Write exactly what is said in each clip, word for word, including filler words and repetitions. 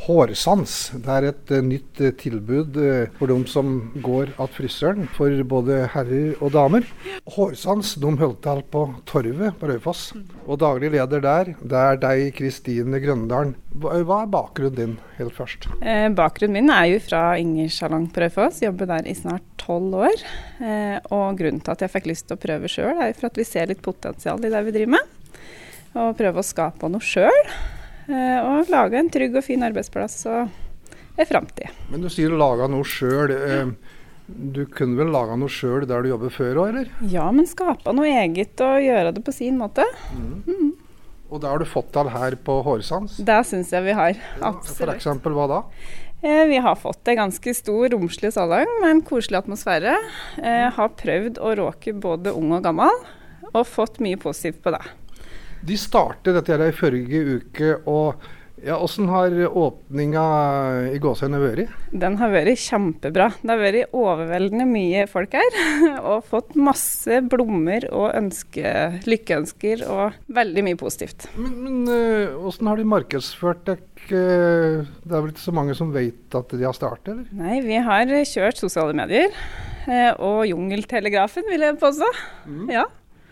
Hårsans, det er et uh, nytt uh, tilbud uh, for de som går av frisøren, for både herrer og damer. Hårsans, de holdt til på Torvet på Raufoss, og daglig leder der, det er deg, Kristine Grøndalen. Hva, hva er bakgrunnen din helt først? Eh, bakgrunnen min er jo fra Ingers salong på Raufoss, jobber der i snart tolv år. Eh, og grunnen til at jeg fikk lyst til å prøve selv er for at vi ser litt potensial i det vi driver med, og prøve å skape noe selv. Og lage en trygg og fin arbeidsplass og er fremtid. Men du sier lage noe selv. Du kunne vel lage noe selv der du jobber før også, eller? Ja, men skape noe eget og gjøre det på sin måte. Mm. Mm. Og det har du fått til her på Hårsans? Det synes jeg vi har, absolutt. For eksempel hva da? Eh, vi har fått en ganske stor, romslig salong med en koselig atmosfære. Eh, har prøvd å råke både ung og gammel, og fått mye positivt på det. De startet dette her i forrige uke, og ja, hvordan har åpninga i gåsøyne vært? Den har vært kjempebra. Det har vært overveldende mye folk her, og fått masse blommer og ønske, lykkeønsker og veldig mye positivt. Men, men uh, hvordan har de markedsført deg? Uh, det er vel ikke så mange som vet at de har startet, eller? Nei, vi har kjørt sosiale medier, uh, og jungeltelegrafen vil jeg påstå. Mm. Ja.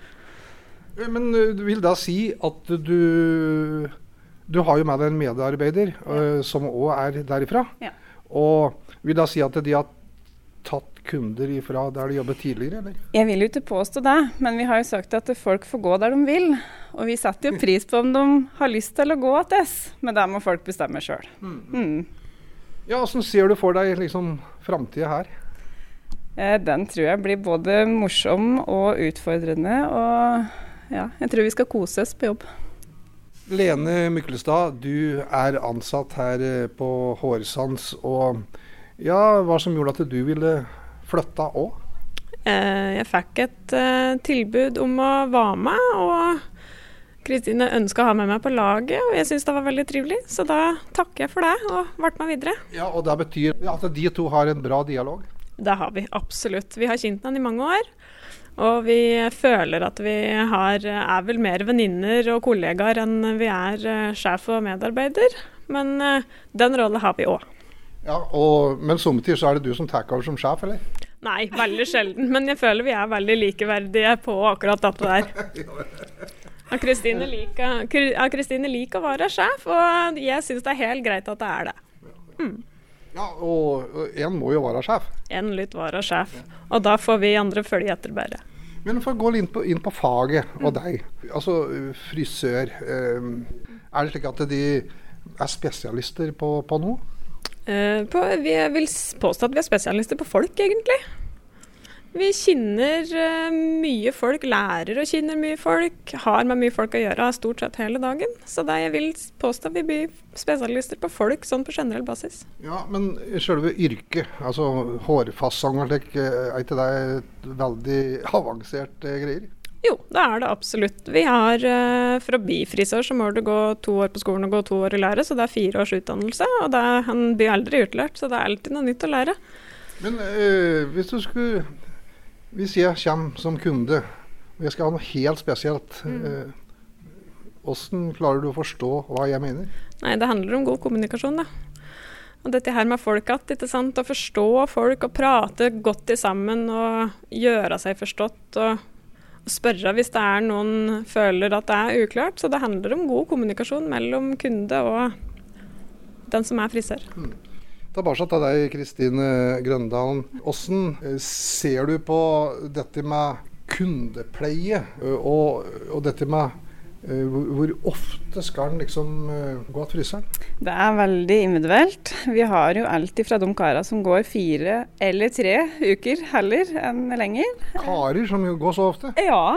Men du vil da si at du, du har jo med deg en medarbeider ja. uh, som også er derifra. Ja. Og vil da si at de har tatt kunder ifra der de jobbet tidligere, eller? Jeg vil jo ikke påstå det, men vi har jo sagt at folk får gå der de vil. Og vi setter jo pris på om de har lyst til å gå til oss, men det må folk bestemme selv. Mm. Mm. Ja, hvordan ser du for deg liksom fremtiden her? Eh, den tror jeg blir både morsom og utfordrende, og ja, jeg tror vi skal kose oss på jobb. Lene Myklestad, du er ansatt her på Hårsans, og ja, hva som gjorde at du ville flytte også? Eh, jeg fikk et eh, tilbud om å være med, og Kristine ønsket å ha med meg på laget, og jeg synes det var veldig trivelig, så da takker jeg for det, og ble med videre. Ja, og det betyr at de to har en bra dialog? Det har vi, absolutt. Vi har kjent den i mange år. Og vi føler at vi har, er vel mer venninner og kollegaer enn vi er uh, sjef og medarbeider. Men uh, den rollen har vi også. Ja, og, men sommertid så er det du som tar over som sjef, eller? Nei, veldig sjelden. Men jeg føler vi er veldig likeverdige på akkurat dette der. Og Kristine liker, Kristine liker å være sjef, og jeg synes det er helt greit at det er det. Mm. Ja, og en må jo være sjef. En litt være sjef, og da får vi andre følge etter bare. Men for å gå inn på, inn på faget og deg, altså frisør, eh, er det slik at de er spesialister på, på noe? Eh, på, vi vil påstå at vi er spesialister på folk, egentlig. Vi kjenner uh, mye folk, lærer å kjenne mye folk, har med mye folk å gjøre stort sett hele dagen. Så det jeg vil påstå at vi blir spesialister på folk, sånn på generell basis. Ja, men selve yrket, altså hårfasong og slik, er ikke det et veldig avansert uh, greier? Jo, det er det absolutt. Vi har, uh, for å bli frisør så må du gå to år på skolen og gå to år i lære, så det er fire års utdannelse, og det er, han blir aldri utlært, så det er alltid noe nytt å lære. Men uh, hvis du skulle... Hvis jeg kommer som kunde, og jeg skal ha noe helt spesielt, mm. eh, hvordan klarer du å forstå hva jeg mener? Nei, det handler om god kommunikasjon, da. Og dette her med folk at, ikke sant? Å forstå folk og prate godt sammen og gjøre seg forstått og, og spørre hvis det er noen føler at det er uklart. Så det handler om god kommunikasjon mellom kunde og den som er frisør. Mm. Tilbake til deg, Kristine Grøndalen. Hvordan ser du på dette med kundepleie, og, og dette med hvor, hvor ofte skal den liksom gå til frisøren? Det er veldig individuelt. Vi har jo alltid fra de karer som går fire eller tre uker heller enn lenger. Karer som går så ofte? Ja.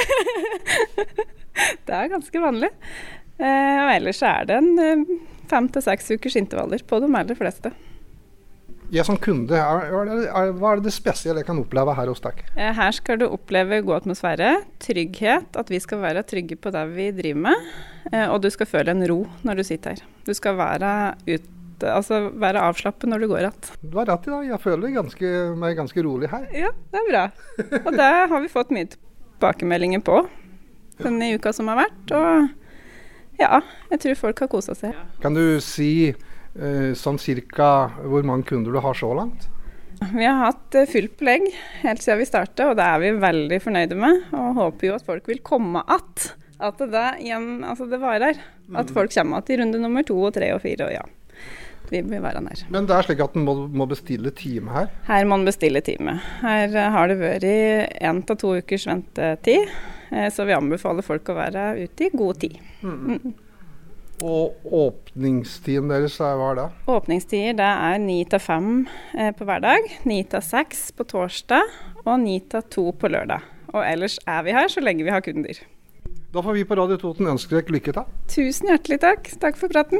Det er ganske vanlig. Og ellers er det en fem til seks ukers intervaller på de aller fleste. Jeg som kunde, er, er, er, hva er det spesielle jeg kan oppleve her hos deg? Her skal du oppleve god atmosfære, trygghet, at vi skal være trygge på det vi driver med, og du skal føle en ro når du sitter her. Du skal være, ut, altså være avslappet når du går rett. Du har rett i det, jeg føler ganske, meg ganske rolig her. Ja, det er bra. Og det har vi fått mye tilbakemeldinger på denne uka som har vært, og ja, jeg tror folk har koset seg. Kan du si Eh, sånn cirka hvor mange kunder du har så langt? Vi har hatt eh, fullt belegg helt siden vi startet, og det er vi veldig fornøyde med. Og håper jo at folk vil komme att. At det, da, igjen, altså det varer. At folk kommer til runde nummer to og tre og fire, og ja. Vi vil være her. Men det er slik at en må, må bestille time her? Her må en bestille time. Her eh, har det vært en til to ukers ventetid, eh, så vi anbefaler folk å være ute i god tid. Mm. Mm. Og åpningstiden deres, hva er det? Åpningstider det er ni til fem eh, på hverdag, ni til seks på torsdag og ni til to på lørdag. Og ellers er vi her så lenge vi har kunder. Da får vi på Radio Toten ønske dere lykke til. Tusen hjertelig takk. Takk for praten.